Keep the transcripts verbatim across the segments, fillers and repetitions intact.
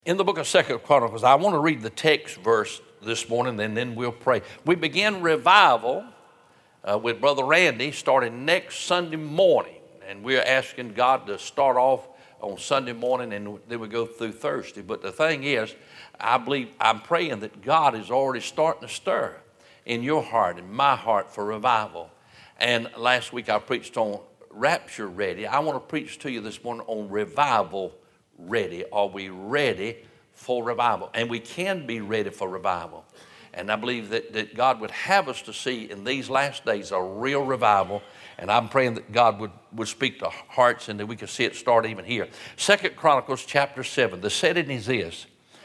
In the book of Second Chronicles, I want to read the text verse this morning, and then we'll pray. We begin revival uh, with Brother Randy starting next Sunday morning, and we're asking God to start off on Sunday morning, and then we go through Thursday. But the thing is, I believe, I'm praying that God is already starting to stir in your heart and my heart for revival. And last week I preached on Rapture Ready. I want to preach to you this morning on revival ready. Are we ready for revival? And we can be ready for revival. And I believe that, that God would have us to see in these last days a real revival. And I'm praying that God would, would speak to hearts and that we could see it start even here. Second Chronicles chapter seven. The setting is this.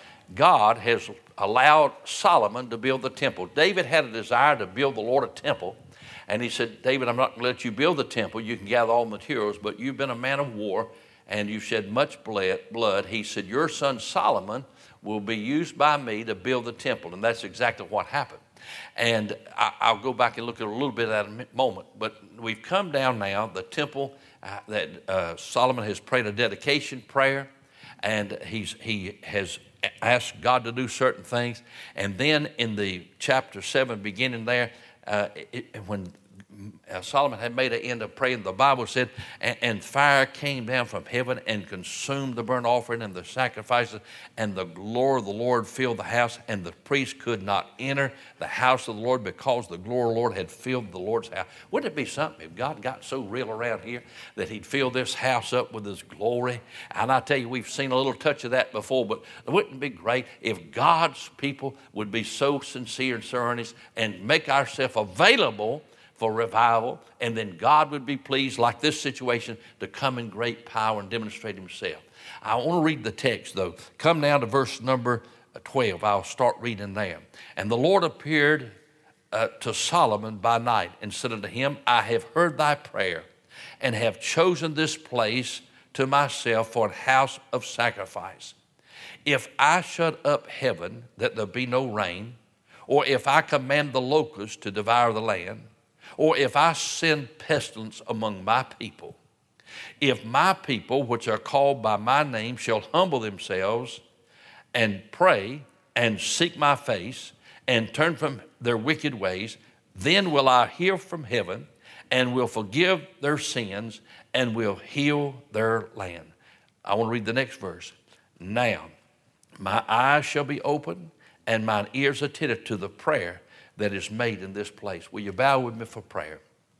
God has allowed Solomon to build the temple. David had a desire to build the Lord a temple. And he said, David, I'm not going to let you build the temple. You can gather all materials, but you've been a man of war and you shed much blood. He said, your son Solomon will be used by me to build the temple. And that's exactly what happened. And I, I'll go back and look at a little bit at a moment. But we've come down now, the temple uh, that uh, Solomon has prayed a dedication prayer. And he's, he has asked God to do certain things. And then in the chapter seven, beginning there, uh, it, when Uh, Solomon had made an end of praying, the Bible said, and, and fire came down from heaven and consumed the burnt offering and the sacrifices, and the glory of the Lord filled the house, and the priest could not enter the house of the Lord because the glory of the Lord had filled the Lord's house. Wouldn't it be something if God got so real around here that he'd fill this house up with his glory? And I tell you, we've seen a little touch of that before, but wouldn't it be great if God's people would be so sincere and so earnest and make ourselves available for revival, and then God would be pleased, like this situation, to come in great power and demonstrate himself. I want to read the text, though. Come down to verse number twelve. I'll start reading there. And the Lord appeared uh, to Solomon by night and said unto him, I have heard thy prayer and have chosen this place to myself for a house of sacrifice. If I shut up heaven that there be no rain, or if I command the locusts to devour the land, or if I send pestilence among my people, if my people, which are called by my name, shall humble themselves and pray and seek my face and turn from their wicked ways, then will I hear from heaven and will forgive their sins and will heal their land. I want to read the next verse. Now, my eyes shall be open and mine ears attentive to the prayer that is made in this place. Will you bow with me for prayer?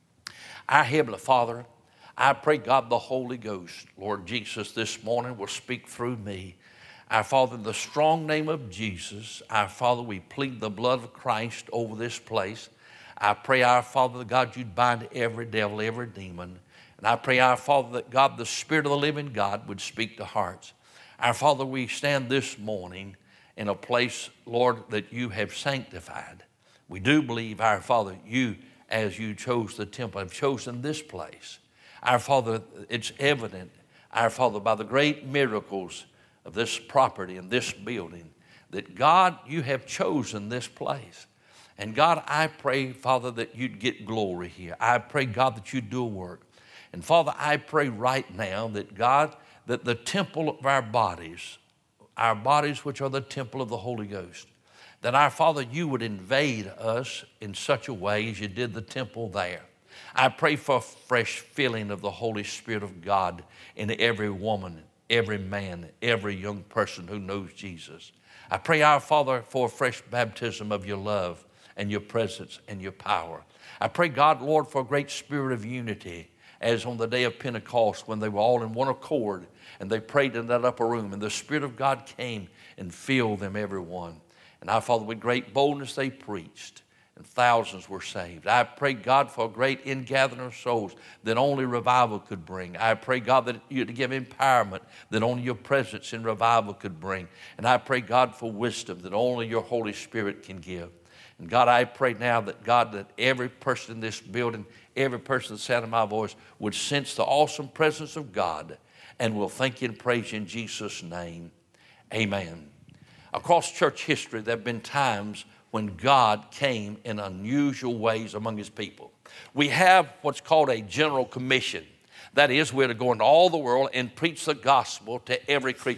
Our Heavenly Father, I pray God the Holy Ghost, Lord Jesus, this morning will speak through me. Our Father, in the strong name of Jesus, our Father, we plead the blood of Christ over this place. I pray, our Father, God, you'd bind every devil, every demon. And I pray, our Father, that God, the Spirit of the living God, would speak to hearts. Our Father, we stand this morning in a place, Lord, that you have sanctified. We do believe, our Father, you, as you chose the temple, have chosen this place. Our Father, it's evident, our Father, by the great miracles of this property and this building, that God, you have chosen this place. And God, I pray, Father, that you'd get glory here. I pray, God, that you'd do a work. And Father, I pray right now that God, that the temple of our bodies, our bodies which are the temple of the Holy Ghost, that our Father, you would invade us in such a way as you did the temple there. I pray for a fresh filling of the Holy Spirit of God in every woman, every man, every young person who knows Jesus. I pray, our Father, for a fresh baptism of your love and your presence and your power. I pray, God, Lord, for a great spirit of unity, as on the day of Pentecost when they were all in one accord and they prayed in that upper room and the Spirit of God came and filled them, everyone. And our Father, with great boldness they preached, and thousands were saved. I pray, God, for a great ingathering of souls that only revival could bring. I pray, God, that you to give empowerment that only your presence in revival could bring. And I pray, God, for wisdom that only your Holy Spirit can give. And God, I pray now that, God, that every person in this building, every person that sound of my voice would sense the awesome presence of God and will thank you and praise you in Jesus' name. Amen. Across church history, there have been times when God came in unusual ways among his people. We have what's called a general commission. That is, we're to go into all the world and preach the gospel to every creature.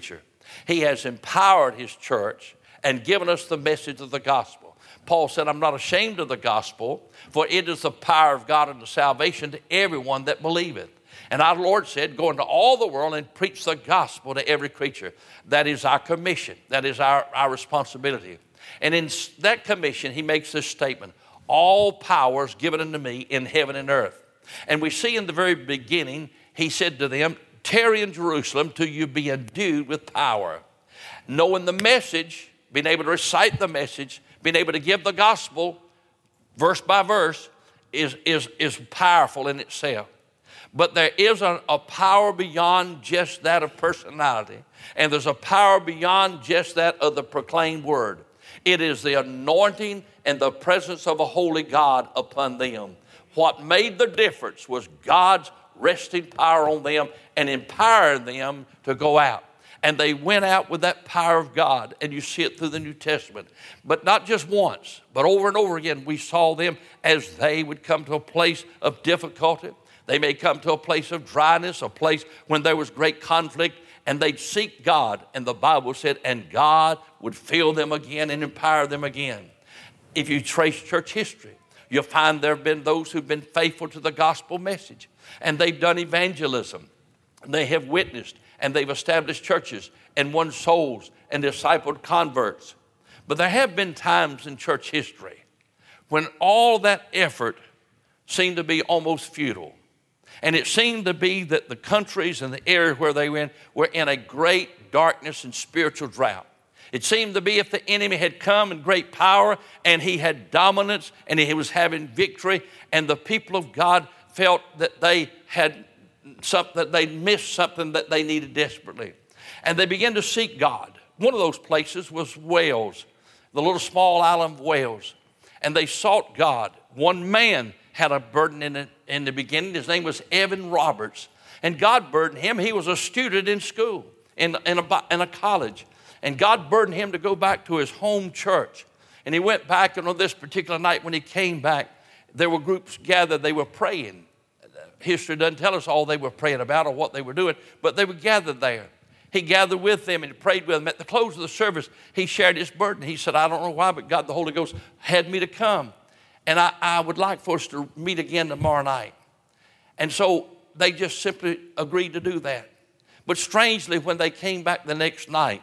He has empowered his church and given us the message of the gospel. Paul said, I'm not ashamed of the gospel, for it is the power of God unto salvation to everyone that believeth. And our Lord said, go into all the world and preach the gospel to every creature. That is our commission. That is our, our responsibility. And in that commission, he makes this statement, all power is given unto me in heaven and earth. And we see in the very beginning, he said to them, tarry in Jerusalem till you be endued with power. Knowing the message, being able to recite the message, being able to give the gospel verse by verse is, is, is powerful in itself. But there is a, a power beyond just that of personality. And there's a power beyond just that of the proclaimed word. It is the anointing and the presence of a holy God upon them. What made the difference was God's resting power on them and empowering them to go out. And they went out with that power of God. And you see it through the New Testament. But not just once, but over and over again, we saw them as they would come to a place of difficulty. They may come to a place of dryness, a place when there was great conflict, and they'd seek God. And the Bible said, and God would fill them again and empower them again. If you trace church history, you'll find there have been those who've been faithful to the gospel message. And they've done evangelism. They have witnessed, and they've established churches and won souls and discipled converts. But there have been times in church history when all that effort seemed to be almost futile. And it seemed to be that the countries and the areas where they were in were in a great darkness and spiritual drought. It seemed to be if the enemy had come in great power and he had dominance and he was having victory, and the people of God felt that they had something, that they missed something that they needed desperately. And they began to seek God. One of those places was Wales, the little small island of Wales. And they sought God. One man had a burden in it in the beginning. His name was Evan Roberts. And God burdened him. He was a student in school, in, in, a, in a college. And God burdened him to go back to his home church. And he went back, and on this particular night when he came back, there were groups gathered. They were praying. History doesn't tell us all they were praying about or what they were doing, but they were gathered there. He gathered with them and he prayed with them. At the close of the service, he shared his burden. He said, I don't know why, but God, the Holy Ghost, had me to come. And I, I would like for us to meet again tomorrow night. And so they just simply agreed to do that. But strangely, when they came back the next night,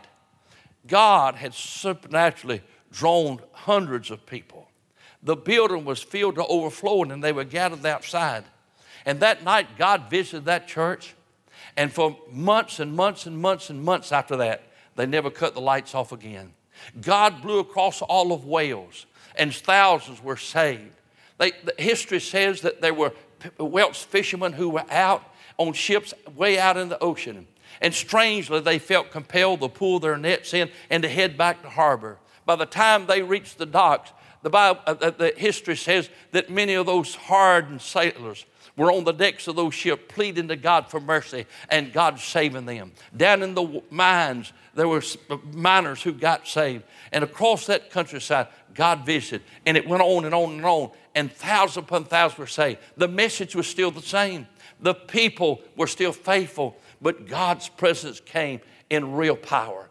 God had supernaturally drawn hundreds of people. The building was filled to overflowing, and they were gathered outside. And that night, God visited that church. And for months and months and months and months after that, they never cut the lights off again. God blew across all of Wales, and thousands were saved. They, the history says that there were Welsh fishermen who were out on ships way out in the ocean. And strangely, they felt compelled to pull their nets in and to head back to harbor. By the time they reached the docks, the, Bible, uh, the history says that many of those hardened sailors were on the decks of those ships pleading to God for mercy, and God saving them. Down in the mines, there were miners who got saved. And across that countryside, God visited. And it went on and on and on. And thousands upon thousands were saved. The message was still the same. The people were still faithful. But God's presence came in real power.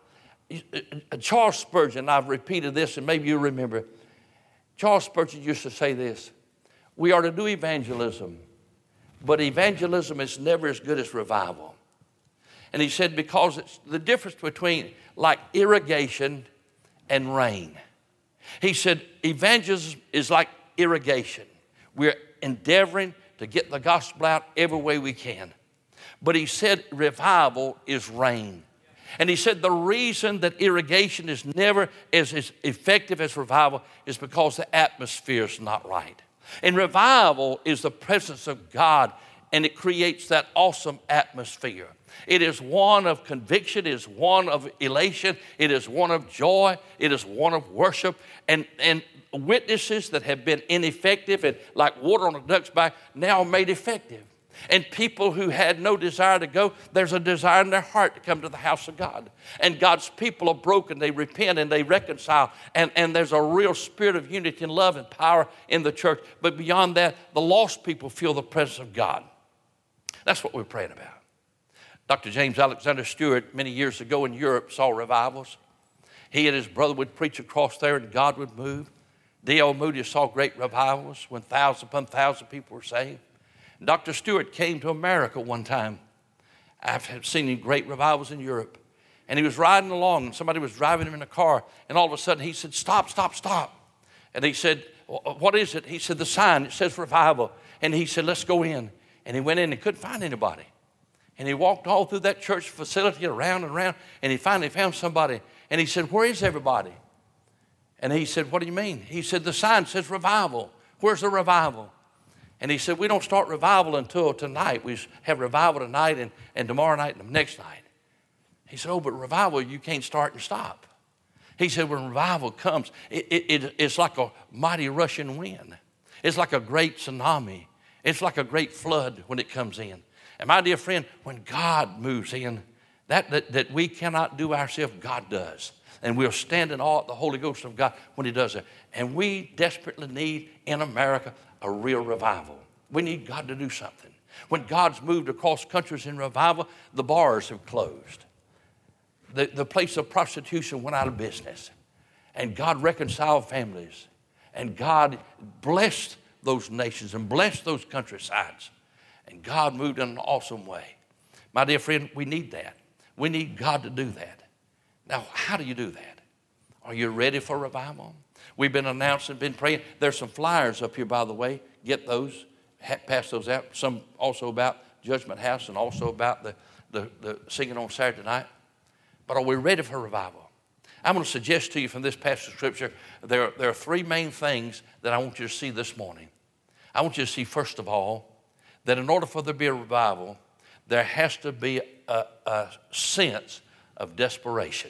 Charles Spurgeon, I've repeated this, and maybe you remember. Charles Spurgeon used to say this: we are to do evangelism, but evangelism is never as good as revival. And he said, because it's the difference between like irrigation and rain. He said, evangelism is like irrigation. We're endeavoring to get the gospel out every way we can. But he said, revival is rain. And he said, the reason that irrigation is never as, as effective as revival is because the atmosphere is not right. And revival is the presence of God, and it creates that awesome atmosphere. It is one of conviction. It is one of elation. It is one of joy. It is one of worship. And, and witnesses that have been ineffective and like water on a duck's back now are made effective. And people who had no desire to go, there's a desire in their heart to come to the house of God. And God's people are broken. They repent and they reconcile. And, and there's a real spirit of unity and love and power in the church. But beyond that, the lost people feel the presence of God. That's what we're praying about. Doctor James Alexander Stewart, many years ago in Europe, saw revivals. He and his brother would preach across there and God would move. D L Moody saw great revivals when thousand upon thousand people were saved. And Doctor Stewart came to America one time. I've seen great revivals in Europe. And he was riding along and somebody was driving him in a car. And all of a sudden he said, stop, stop, stop. And he said, what is it? He said, the sign, it says revival. And he said, let's go in. And he went in and couldn't find anybody. And he walked all through that church facility around and around. And he finally found somebody. And he said, where is everybody? And he said, what do you mean? He said, the sign says revival. Where's the revival? And he said, we don't start revival until tonight. We have revival tonight and, and tomorrow night and the next night. He said, oh, but revival, you can't start and stop. He said, when revival comes, it, it, it, it's like a mighty rushing wind. It's like a great tsunami. It's like a great flood when it comes in. And my dear friend, when God moves in, that, that, that we cannot do ourselves, God does. And we'll stand in awe at the Holy Ghost of God when he does it. And we desperately need in America a real revival. We need God to do something. When God's moved across countries in revival, the bars have closed. The, the place of prostitution went out of business. And God reconciled families. And God blessed those nations and blessed those countrysides. And God moved in an awesome way. My dear friend, we need that. We need God to do that. Now, how do you do that? Are you ready for revival? We've been announcing, been praying. There's some flyers up here, by the way. Get those. Pass those out. Some also about Judgment House and also about the, the, the singing on Saturday night. But are we ready for revival? I'm going to suggest to you from this passage of Scripture, there, there are three main things that I want you to see this morning. I want you to see, first of all, that in order for there to be a revival, there has to be a, a sense of desperation.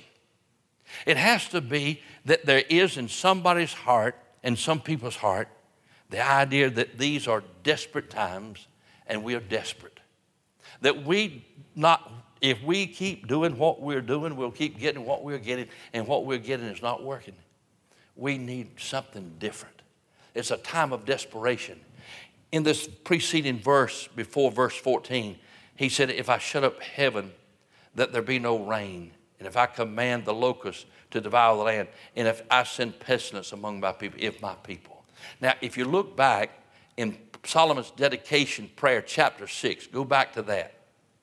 It has to be that there is in somebody's heart, in some people's heart, the idea that these are desperate times and we are desperate. That we not, if we keep doing what we're doing, we'll keep getting what we're getting, and what we're getting is not working. We need something different. It's a time of desperation. In this preceding verse, before verse fourteen, he said, if I shut up heaven, that there be no rain, and if I command the locusts to devour the land, and if I send pestilence among my people, if my people. Now, if you look back in Solomon's dedication prayer, chapter six, go back to that.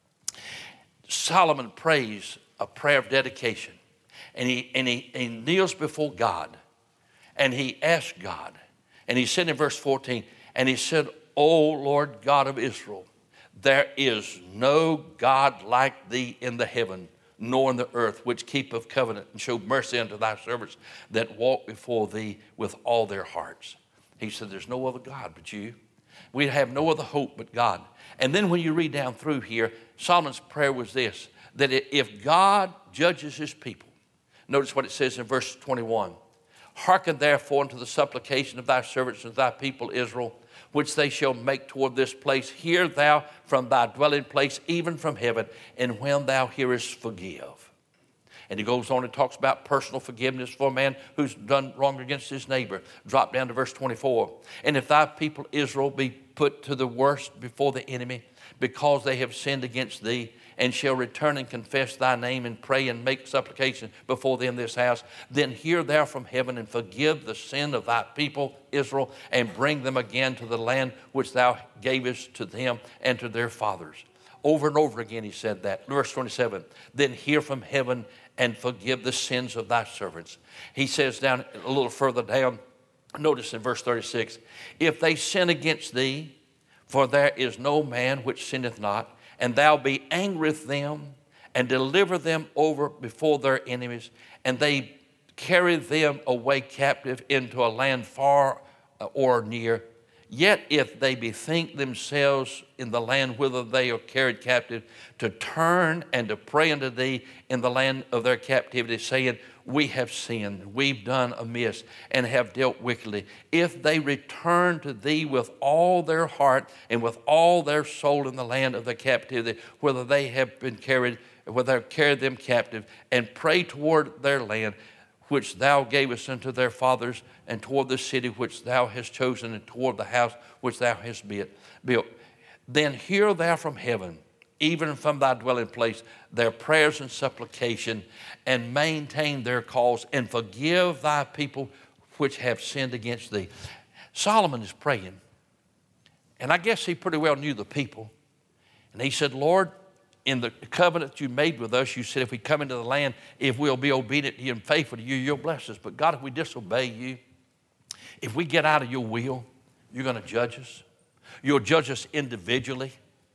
Solomon prays a prayer of dedication, and he, and he, he kneels before God, and he asks God, and he said in verse fourteen, and he said, O Lord God of Israel, there is no God like thee in the heaven, nor in the earth, which keepeth covenant and show mercy unto thy servants that walk before thee with all their hearts. He said, there's no other God but you. We have no other hope but God. And then when you read down through here, Solomon's prayer was this, that if God judges his people, notice what it says in verse twenty-one, hearken therefore unto the supplication of thy servants and thy people Israel, which they shall make toward this place. Hear thou from thy dwelling place, even from heaven, and when thou hearest, forgive. And he goes on and talks about personal forgiveness for a man who's done wrong against his neighbor. Drop down to verse twenty-four. And if thy people Israel be put to the worst before the enemy, because they have sinned against thee, and shall return and confess thy name and pray and make supplication before thee in this house, then hear thou from heaven and forgive the sin of thy people Israel, and bring them again to the land which thou gavest to them and to their fathers. Over and over again he said that. Verse twenty-seven, then hear from heaven and forgive the sins of thy servants. He says down a little further down, notice in verse thirty-six, if they sin against thee, for there is no man which sinneth not, and thou be angry with them, and deliver them over before their enemies, and they carry them away captive into a land far or near. Yet if they bethink themselves in the land whither they are carried captive, to turn and to pray unto thee in the land of their captivity, saying, we have sinned, we've done amiss, and have dealt wickedly. If they return to thee with all their heart and with all their soul in the land of their captivity, whether they have been carried, whether they have carried them captive, and pray toward their land, which thou gavest unto their fathers, and toward the city which thou hast chosen, and toward the house which thou hast built, then hear thou from heaven, even from thy dwelling place, their prayers and supplication, and maintain their cause, and forgive thy people which have sinned against thee. Solomon is praying, and I guess he pretty well knew the people. And he said, Lord, in the covenant you made with us, you said if we come into the land, if we'll be obedient to you and faithful to you, you'll bless us. But God, if we disobey you, if we get out of your will, you're going to judge us. You'll judge us individually.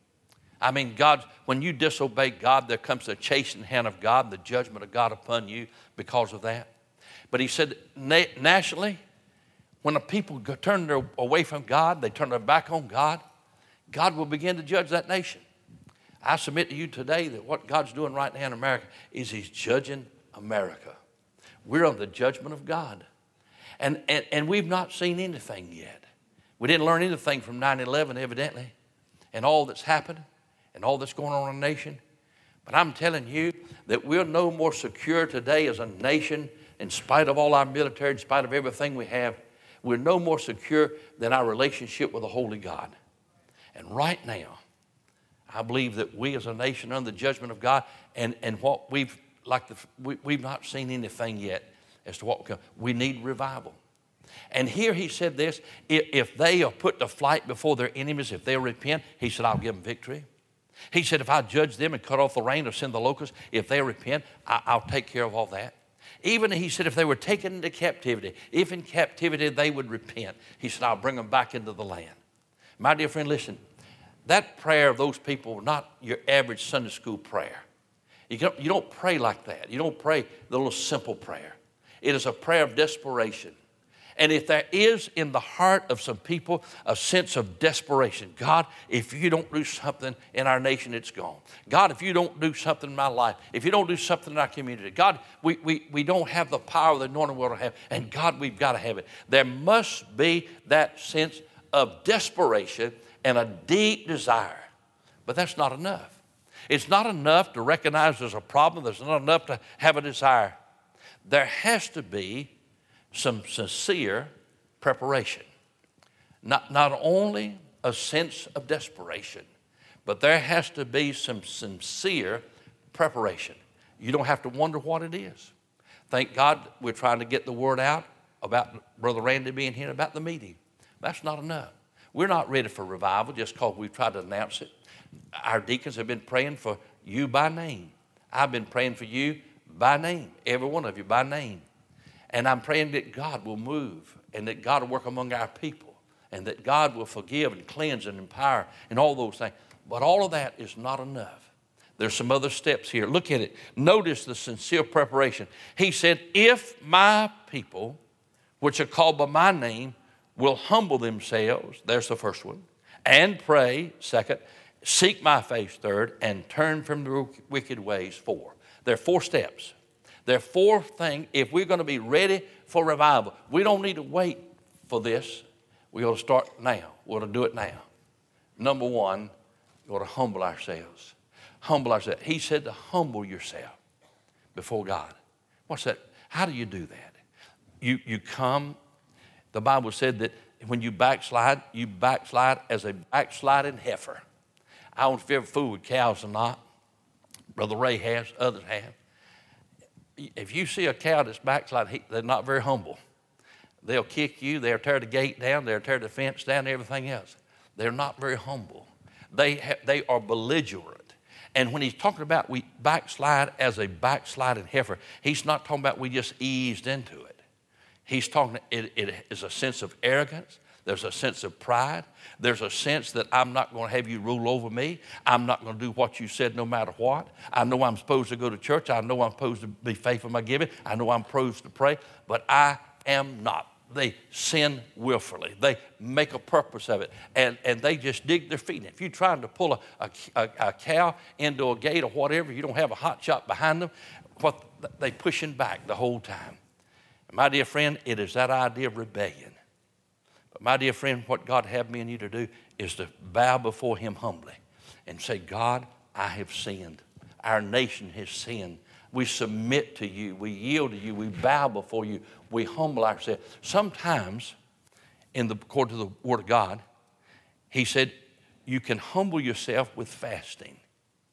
I mean, God, when you disobey God, there comes the chastening hand of God, the judgment of God upon you because of that. But he said, na- nationally, when the people go, turn their, away from God, they turn their back on God, God will begin to judge that nation. I submit to you today that what God's doing right now in America is he's judging America. We're on the judgment of God. And, and, and we've not seen anything yet. We didn't learn anything from nine eleven, evidently, and all that's happened and all that's going on in the nation. But I'm telling you that we're no more secure today as a nation, in spite of all our military, in spite of everything we have. We're no more secure than our relationship with the Holy God. And right now, I believe that we as a nation are under the judgment of God, and, and what we've like the, we, we've not seen anything yet as to what will come. We need revival. And here he said this, if, if they are put to flight before their enemies, if they'll repent, he said, I'll give them victory. He said, if I judge them and cut off the rain or send the locusts, if they repent, I, I'll take care of all that. Even he said, if they were taken into captivity, if in captivity they would repent, he said, I'll bring them back into the land. My dear friend, listen, that prayer of those people was not your average Sunday school prayer. You don't, you don't pray like that. You don't pray the little simple prayer. It is a prayer of desperation. And if there is in the heart of some people a sense of desperation, God, if you don't do something in our nation, it's gone. God, if you don't do something in my life, if you don't do something in our community, God, we, we, we don't have the power of the anointing we ought to have, and God, we've got to have it. There must be that sense of desperation and a deep desire. But that's not enough. It's not enough to recognize there's a problem. There's not enough to have a desire. There has to be some sincere preparation. Not, not only a sense of desperation, but there has to be some sincere preparation. You don't have to wonder what it is. Thank God we're trying to get the word out about Brother Randy being here, about the meeting. That's not enough. We're not ready for revival just because we've tried to announce it. Our deacons have been praying for you by name. I've been praying for you by name, every one of you by name. And I'm praying that God will move and that God will work among our people and that God will forgive and cleanse and empower and all those things. But all of that is not enough. There's some other steps here. Look at it. Notice the sincere preparation. He said, if my people, which are called by my name, will humble themselves, there's the first one, and pray, second, seek my face, third, and turn from their wicked ways, four. There are four steps. There are four things. If we're going to be ready for revival, we don't need to wait for this. We ought to start now. We ought to do it now. Number one, we ought to humble ourselves. Humble ourselves. He said to humble yourself before God. What's that? How do you do that? You, you come, the Bible said that when you backslide, you backslide as a backsliding heifer. I don't know if you ever fooled with cows or not. Brother Ray has, others have. If you see a cow that's backsliding, they're not very humble. They'll kick you. They'll tear the gate down. They'll tear the fence down and everything else. They're not very humble. They, ha- they are belligerent. And when he's talking about we backslide as a backsliding heifer, he's not talking about we just eased into it. He's talking, it, it is a sense of arrogance. There's a sense of pride. There's a sense that I'm not going to have you rule over me. I'm not going to do what you said no matter what. I know I'm supposed to go to church. I know I'm supposed to be faithful in my giving. I know I'm supposed to pray, but I am not. They sin willfully. They make a purpose of it, and, and they just dig their feet in. If you're trying to pull a, a, a cow into a gate or whatever, you don't have a hot shot behind them, what they pushing back the whole time. My dear friend, it is that idea of rebellion. But my dear friend, what God had me and you to do is to bow before him humbly and say, God, I have sinned. Our nation has sinned. We submit to you. We yield to you. We bow before you. We humble ourselves. Sometimes, in the according to the Word of God, he said, you can humble yourself with fasting.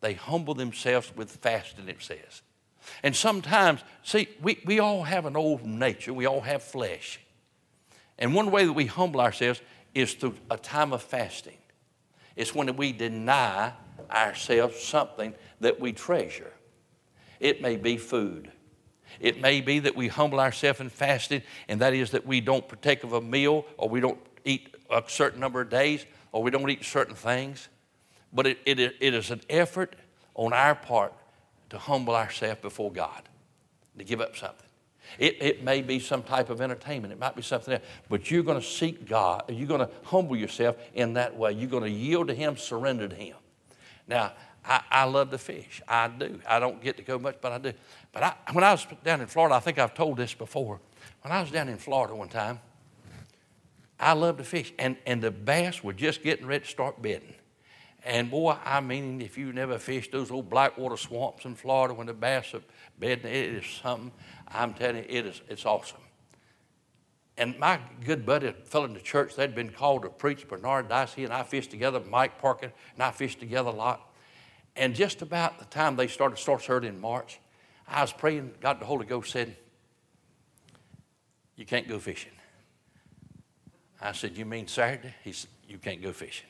they humble themselves with fasting, it says. And sometimes, see, we, we all have an old nature. We all have flesh. And one way that we humble ourselves is through a time of fasting. It's when we deny ourselves something that we treasure. It may be food. It may be that we humble ourselves in fasting, and that is that we don't partake of a meal, or we don't eat a certain number of days, or we don't eat certain things. But it, it, it is an effort on our part to humble ourselves before God, to give up something. It, it may be some type of entertainment. It might be something else. But you're going to seek God. You're going to humble yourself in that way. You're going to yield to Him, surrender to Him. Now, I, I love to fish. I do. I don't get to go much, but I do. But I, when I was down in Florida, I think I've told this before. When I was down in Florida one time, I loved to fish. And, and the bass were just getting ready to start bedding. And boy, I mean, if you never fished those old blackwater swamps in Florida when the bass are bedding, it is something. I'm telling you, it is, it's awesome. And my good buddy, a fellow in the church, they'd been called to preach, Bernard Dicey, and I fished together, Mike Parkin, and I fished together a lot. And just about the time they started Source Herd in March, I was praying, God the Holy Ghost said, you can't go fishing. I said, you mean Saturday? He said, you can't go fishing.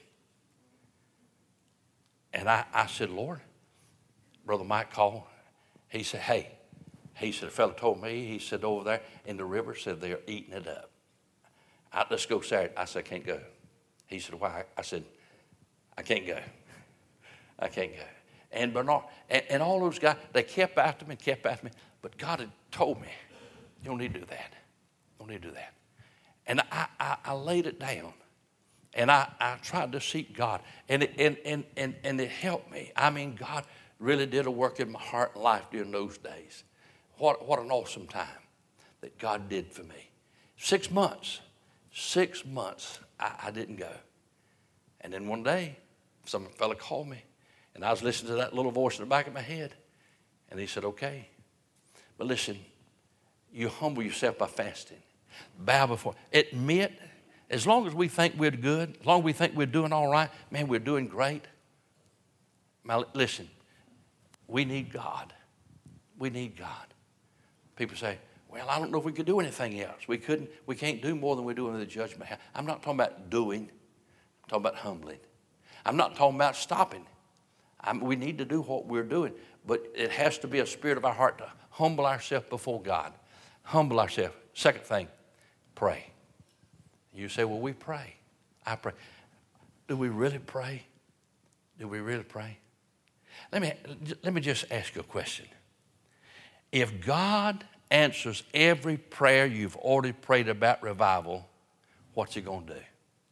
And I, I said, Lord, Brother Mike called. He said, hey, he said, a fellow told me, he said, over there in the river, said they're eating it up. I, let's go Saturday. I said, I can't go. He said, why? I said, I can't go. I can't go. And Bernard, and, and all those guys, they kept after me and kept after me. But God had told me, you don't need to do that. You don't need to do that. And I, I, I laid it down. And I, I tried to seek God. And it, and, and, and, and it helped me. I mean, God really did a work in my heart and life during those days. What, what an awesome time that God did for me. Six months. Six months I, I didn't go. And then one day, some fella called me. And I was listening to that little voice in the back of my head. And he said, okay. But listen, you humble yourself by fasting. Bow before. Admit, as long as we think we're good, as long as we think we're doing all right, man, we're doing great. Now, listen, we need God. We need God. People say, well, I don't know if we could do anything else. We couldn't, we can't do more than we're doing in the judgment. I'm not talking about doing. I'm talking about humbling. I'm not talking about stopping. I'm, we need to do what we're doing, but it has to be a spirit of our heart to humble ourselves before God. Humble ourselves. Second thing, pray. You say, well, we pray. I pray. Do we really pray? Do we really pray? Let me, let me just ask you a question. If God answers every prayer you've already prayed about revival, what's He going to do?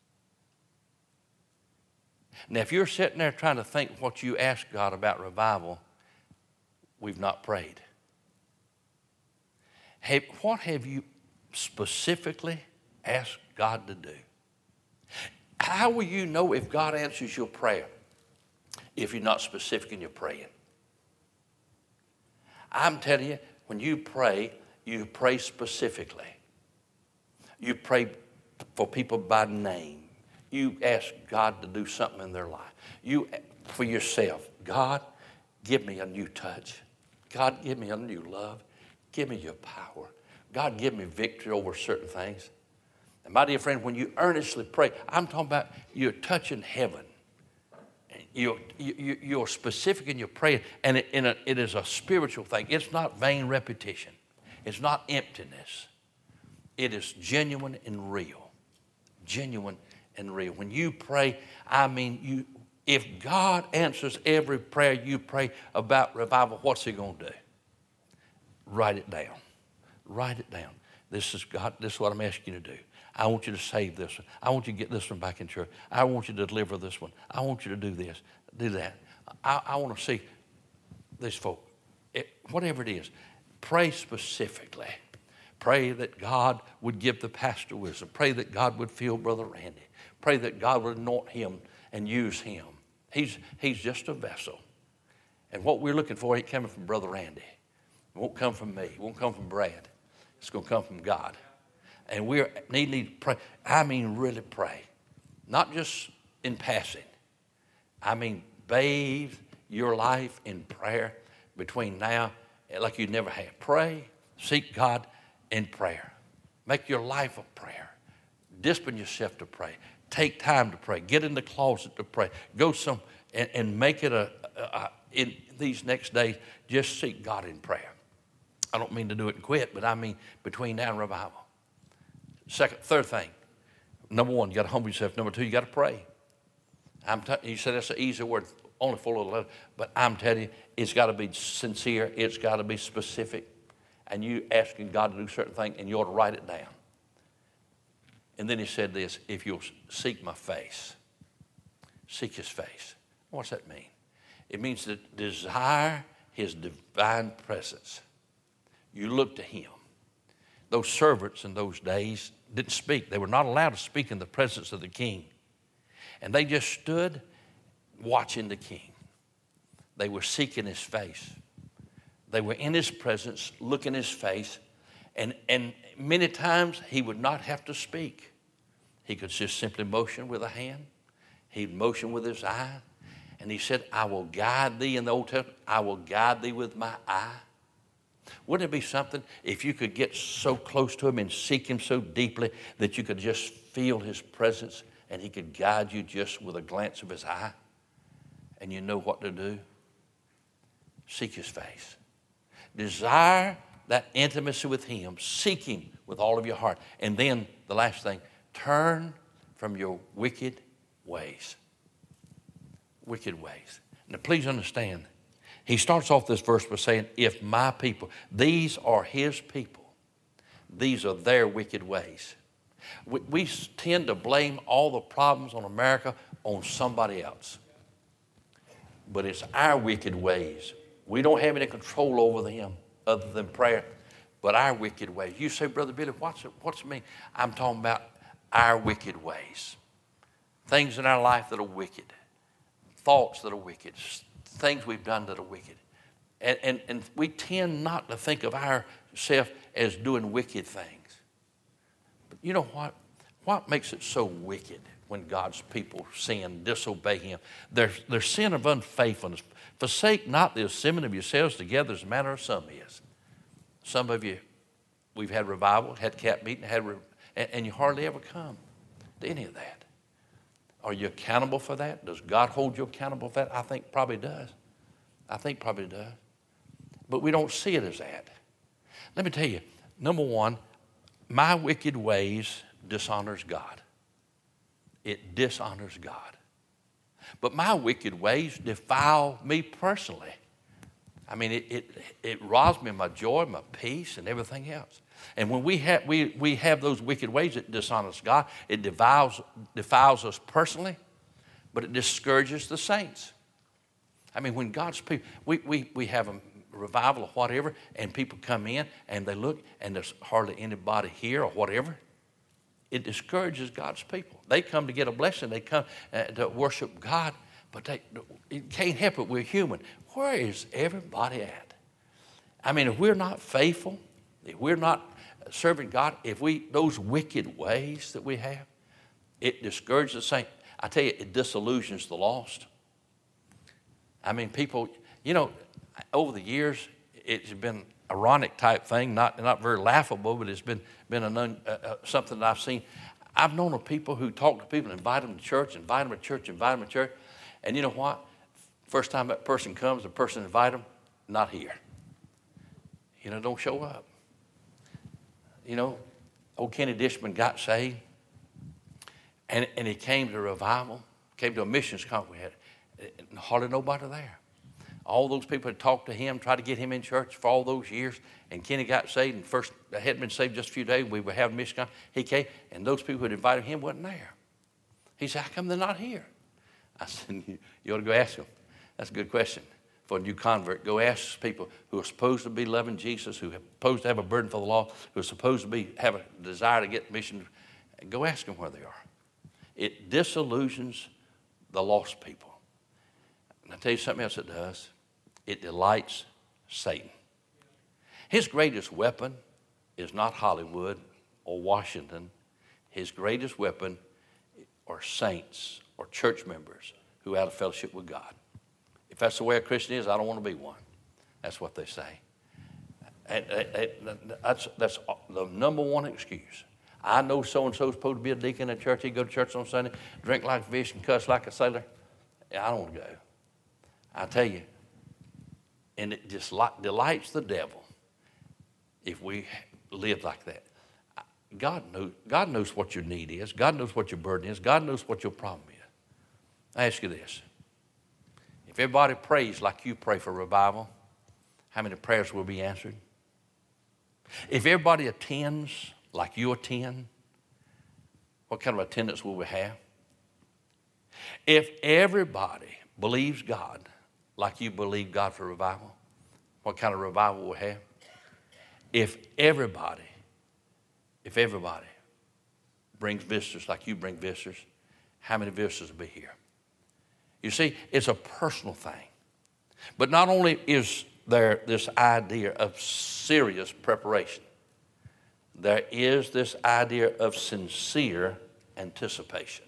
Now, if you're sitting there trying to think what you asked God about revival, we've not prayed. Have, what have you specifically asked God to do? How will you know if God answers your prayer if you're not specific in your praying? I'm telling you, when you pray, you pray specifically. You pray for people by name. You ask God to do something in their life. You, for yourself, God, give me a new touch. God, give me a new love. Give me your power. God, give me victory over certain things. And my dear friend, when you earnestly pray, I'm talking about you're touching heaven. You're, you, you're specific in your prayer, and it, in a, it is a spiritual thing. It's not vain repetition. It's not emptiness. It is genuine and real. Genuine and real. When you pray, I mean, you. If God answers every prayer you pray about revival, what's He going to do? Write it down. Write it down. This is God. This is what I'm asking you to do. I want you to save this one. I want you to get this one back in church. I want you to deliver this one. I want you to do this, do that. I, I want to see these folk. It, whatever it is, pray specifically. Pray that God would give the pastor wisdom. Pray that God would fill Brother Randy. Pray that God would anoint him and use him. He's, he's just a vessel. And what we're looking for ain't coming from Brother Randy. It won't come from me. It won't come from Brad. It's going to come from God. And we need, need to pray. I mean, really pray. Not just in passing. I mean, bathe your life in prayer between now and like you never have. Pray, seek God in prayer. Make your life a prayer. Discipline yourself to pray. Take time to pray. Get in the closet to pray. Go some and, and make it a, a, a in these next days, just seek God in prayer. I don't mean to do it and quit, but I mean between now and revival. Second, third thing, number one, you got to humble yourself. Number two, you got to pray. I'm t- you said that's an easy word, only four little letters, but I'm telling you, it's got to be sincere. It's got to be specific. And you asking God to do certain things, and you ought to write it down. And then he said this, if you'll seek my face, seek his face. What's that mean? It means to desire his divine presence. You look to him. Those servants in those days didn't speak. They were not allowed to speak in the presence of the king. And they just stood watching the king. They were seeking his face. They were in his presence, looking his face. And, and many times he would not have to speak. He could just simply motion with a hand. He'd motion with his eye. And he said, I will guide thee in the Old Testament. I will guide thee with my eye. Wouldn't it be something if you could get so close to him and seek him so deeply that you could just feel his presence and he could guide you just with a glance of his eye and you know what to do? Seek his face. Desire that intimacy with him. Seek him with all of your heart. And then the last thing, turn from your wicked ways. Wicked ways. Now please understand, he starts off this verse by saying, if my people, these are his people, these are their wicked ways. We, we tend to blame all the problems on America on somebody else. But it's our wicked ways. We don't have any control over them other than prayer, but our wicked ways. You say, Brother Billy, what's it, what's it mean? I'm talking about our wicked ways. Things in our life that are wicked. Thoughts that are wicked, things we've done that are wicked. And, and, and we tend not to think of ourselves as doing wicked things. But you know what? What makes it so wicked when God's people sin, disobey him? Their, their sin of unfaithfulness. Forsake not the assembling of yourselves together as the manner of some is. Some of you, we've had revival, had camp meeting, had re- and, and you hardly ever come to any of that. Are you accountable for that? Does God hold you accountable for that? I think probably does. I think probably does. But we don't see it as that. Let me tell you, number one, my wicked ways dishonors God. It dishonors God. But my wicked ways defile me personally. I mean, it, it, it robs me of my joy, my peace, and everything else. And when we have, we, we have those wicked ways, it dishonors God. It defiles, defiles us personally, but it discourages the saints. I mean, when God's people, we, we, we have a revival or whatever, and people come in and they look and there's hardly anybody here or whatever, it discourages God's people. They come to get a blessing. They come uh, to worship God, but they it can't help it. We're human. Where is everybody at? I mean, if we're not faithful, if we're not serving God, if we, those wicked ways that we have, it discourages the saint. I tell you, it disillusions the lost. I mean, people, you know, over the years, it's been ironic type thing, not not very laughable, but it's been been an un, uh, uh, something that I've seen. I've known of people who talk to people and invite them to church, invite them to church, invite them to church, and you know what? First time that person comes, the person invite them, not here. You know, don't show up. You know, old Kenny Dishman got saved, and, and he came to revival, came to a missions conference, and hardly nobody there. All those people had talked to him, tried to get him in church for all those years, and Kenny got saved, and first, hadn't been saved just a few days, we were having mission conference. He came, and those people who had invited him wasn't there. He said, how come they're not here? I said, you, you ought to go ask them. That's a good question. For a new convert, go ask people who are supposed to be loving Jesus, who are supposed to have a burden for the law, who are supposed to be have a desire to get mission. Go ask them where they are. It disillusions the lost people. And I'll tell you something else it does. It delights Satan. His greatest weapon is not Hollywood or Washington. His greatest weapon are saints or church members who are out of fellowship with God. If that's the way a Christian is, I don't want to be one. That's what they say. And, and, and that's, that's the number one excuse. I know so-and-so's supposed to be a deacon at church. He go to church on Sunday, drink like a fish and cuss like a sailor. Yeah, I don't want to go. I tell you, and it just like, delights the devil if we live like that. God knows, God knows what your need is. God knows what your burden is. God knows what your problem is. I ask you this. If everybody prays like you pray for revival, how many prayers will be answered? If everybody attends like you attend, what kind of attendance will we have? If everybody believes God like you believe God for revival, what kind of revival will we have? If everybody, if everybody brings visitors like you bring visitors, how many visitors will be here? You see, it's a personal thing. But not only is there this idea of serious preparation, there is this idea of sincere anticipation.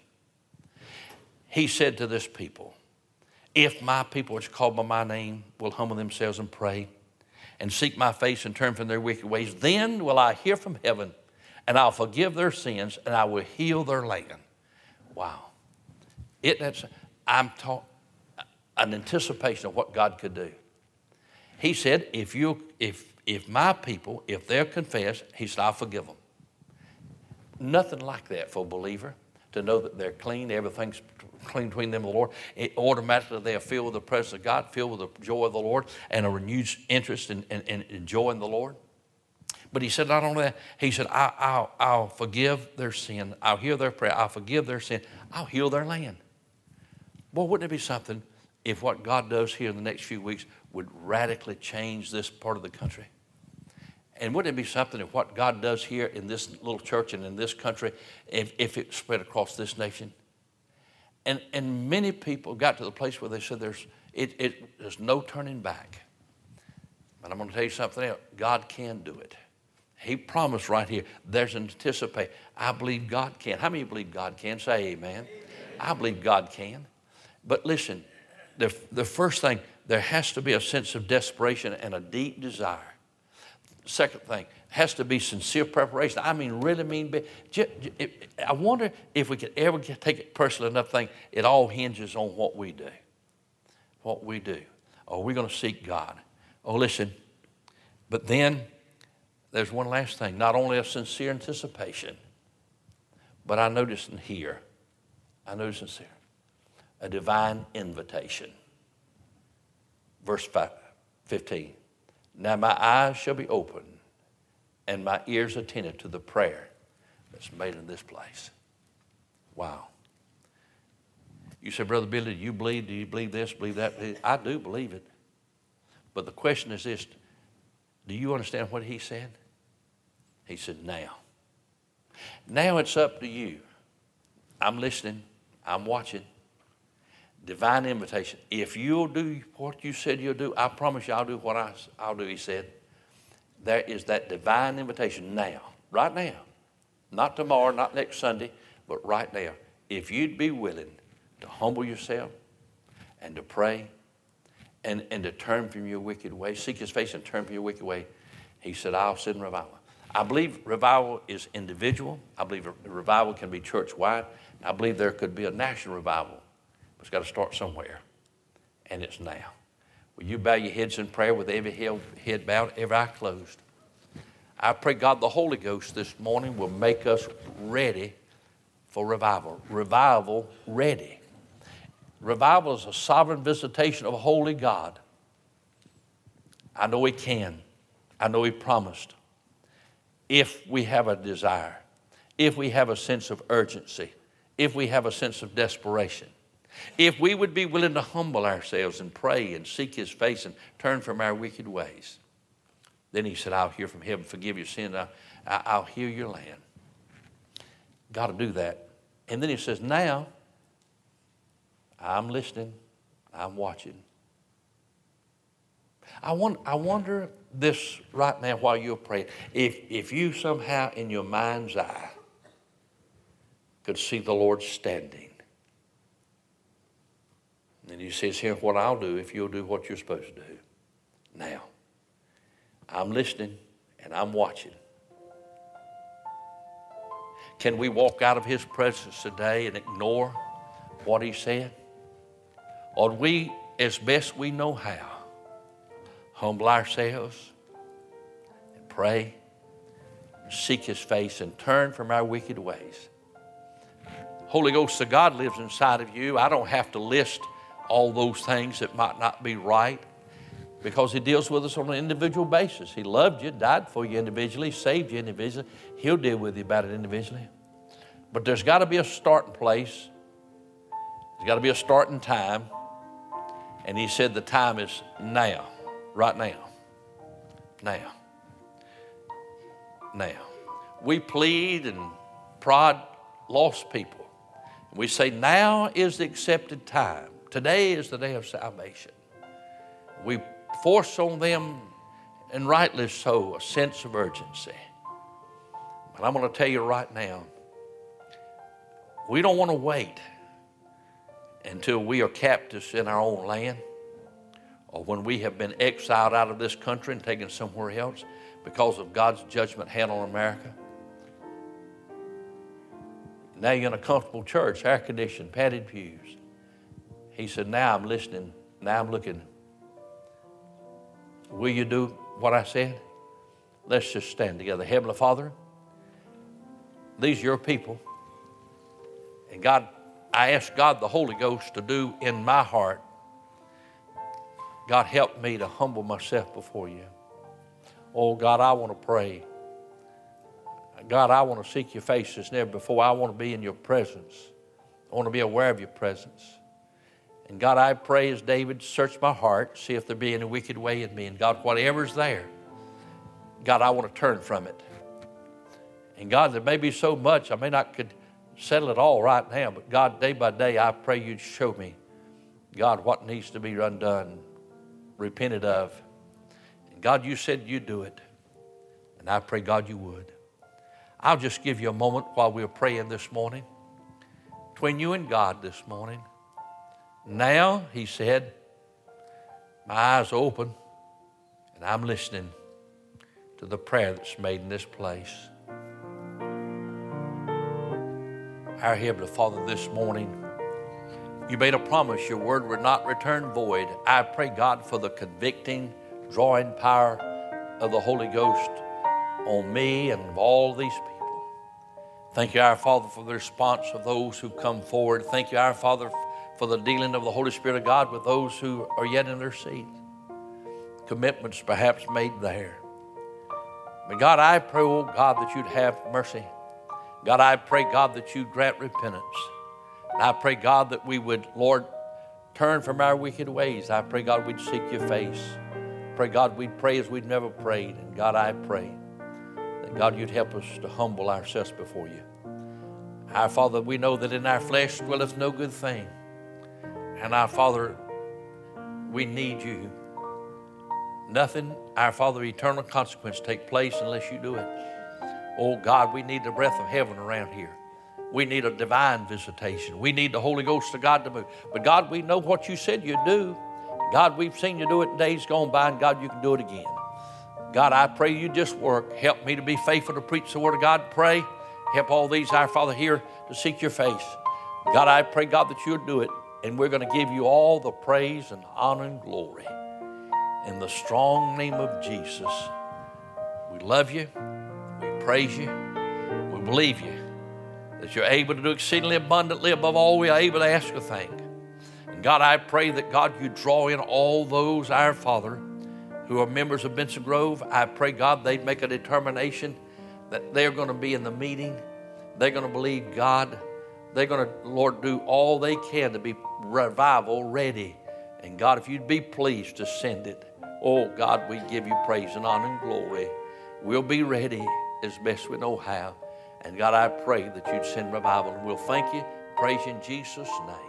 He said to this people, if my people which are called by my name will humble themselves and pray and seek my face and turn from their wicked ways, then will I hear from heaven and I'll forgive their sins and I will heal their land. Wow. It, that's, I'm talking an anticipation of what God could do. He said, if you, if if my people, if they'll confess, he said, I'll forgive them. Nothing like that for a believer, to know that they're clean, everything's clean between them and the Lord. It automatically they are filled with the presence of God, filled with the joy of the Lord, and a renewed interest in, in, in enjoying the Lord. But he said, not only that, he said, I, I'll, I'll forgive their sin. I'll hear their prayer. I'll forgive their sin. I'll heal their land. Well, wouldn't it be something if what God does here in the next few weeks would radically change this part of the country? And wouldn't it be something if what God does here in this little church and in this country, if, if it spread across this nation? And, and many people got to the place where they said there's, it, it, there's no turning back. But I'm going to tell you something else. God can do it. He promised right here, there's an anticipate. I believe God can. How many believe God can? Say amen. Amen. I believe God can. But listen, the, the first thing, there has to be a sense of desperation and a deep desire. Second thing, has to be sincere preparation. I mean, really mean, I wonder if we could ever get, take it personally enough to think it all hinges on what we do. What we do. Are we going to seek God? Oh, listen, but then there's one last thing. Not only a sincere anticipation, but I notice in here, I notice sincere, a divine invitation. Verse five, fifteen. Now my eyes shall be open and my ears attentive to the prayer that's made in this place. Wow. You say, Brother Billy, do you believe, do you believe this, believe that? I do believe it. But the question is this, do you understand what he said? He said, now. Now it's up to you. I'm listening. I'm watching. Divine invitation. If you'll do what you said you'll do, I promise you I'll do what I, I'll do, he said. There is that divine invitation now, right now. Not tomorrow, not next Sunday, but right now. If you'd be willing to humble yourself and to pray and, and to turn from your wicked way, seek his face and turn from your wicked way, he said, I'll send revival. I believe revival is individual. I believe revival can be church-wide. I believe there could be a national revival. It's got to start somewhere, and it's now. Will you bow your heads in prayer with every head bowed, every eye closed? I pray, God, the Holy Ghost this morning will make us ready for revival. Revival ready. Revival is a sovereign visitation of a holy God. I know he can. I know he promised. If we have a desire, if we have a sense of urgency, if we have a sense of desperation, if we would be willing to humble ourselves and pray and seek his face and turn from our wicked ways, then he said, I'll hear from heaven, forgive your sin, I'll, I'll heal your land. Got to do that. And then he says, now, I'm listening, I'm watching. I, want, I wonder this right now while you're praying, if, if you somehow in your mind's eye could see the Lord standing. And he says, here's what I'll do if you'll do what you're supposed to do. Now, I'm listening and I'm watching. Can we walk out of his presence today and ignore what he said? Or do we, as best we know how, humble ourselves and pray and seek his face and turn from our wicked ways? Holy Ghost of God lives inside of you. I don't have to list all those things that might not be right, because he deals with us on an individual basis. He loved you, died for you individually, saved you individually. He'll deal with you about it individually. But there's got to be a starting place. There's got to be a starting time. And he said the time is now, right now, now, now. We plead and prod lost people. We say now is the accepted time. Today is the day of salvation. We force on them, and rightly so, a sense of urgency. But I'm going to tell you right now, we don't want to wait until we are captives in our own land, or when we have been exiled out of this country and taken somewhere else because of God's judgment hand on America. Now you're in a comfortable church, air-conditioned, padded pews. He said, now I'm listening, now I'm looking. Will you do what I said? Let's just stand together. Heavenly Father, these are your people. And God, I ask God the Holy Ghost to do in my heart. God, help me to humble myself before you. Oh, God, I want to pray. God, I want to seek your face as never before. I want to be in your presence. I want to be aware of your presence. And God, I pray as David, search my heart, see if there be any wicked way in me. And God, whatever's there, God, I want to turn from it. And God, there may be so much, I may not could settle it all right now, but God, day by day, I pray you'd show me, God, what needs to be undone, repented of. And God, you said you'd do it. And I pray, God, you would. I'll just give you a moment while we're praying this morning, between you and God this morning. Now, he said, my eyes are open and I'm listening to the prayer that's made in this place. Our Heavenly Father, this morning, you made a promise your word would not return void. I pray, God, for the convicting, drawing power of the Holy Ghost on me and all these people. Thank you, our Father, for the response of those who come forward. Thank you, our Father, for the dealing of the Holy Spirit of God with those who are yet in their seat. Commitments perhaps made there. But God, I pray, oh God, that you'd have mercy. God, I pray, God, that you'd grant repentance. And I pray, God, that we would, Lord, turn from our wicked ways. I pray, God, we'd seek your face. Pray, God, we'd pray as we'd never prayed. And God, I pray that, God, you'd help us to humble ourselves before you. Our Father, we know that in our flesh dwelleth no good thing. And our Father, we need you. Nothing, our Father, eternal consequence take place unless you do it. Oh God, we need the breath of heaven around here. We need a divine visitation. We need the Holy Ghost of God to move. But God, we know what you said you'd do. God, we've seen you do it in days gone by, and God, you can do it again. God, I pray you just work. Help me to be faithful to preach the word of God. Pray. Help all these, our Father, here to seek your face. God, I pray, God, that you'll do it. And we're going to give you all the praise and honor and glory. In the strong name of Jesus, we love you. We praise you. We believe you. That you're able to do exceedingly abundantly above all we are able to ask or think. And God, I pray that, God, you draw in all those, our Father, who are members of Benson Grove. I pray, God, they'd make a determination that they're going to be in the meeting. They're going to believe God. They're going to, Lord, do all they can to be revival ready. And God, if you'd be pleased to send it, oh God, we give you praise and honor and glory. We'll be ready as best we know how. And God, I pray that you'd send revival. And we'll thank you, praise you in Jesus' name.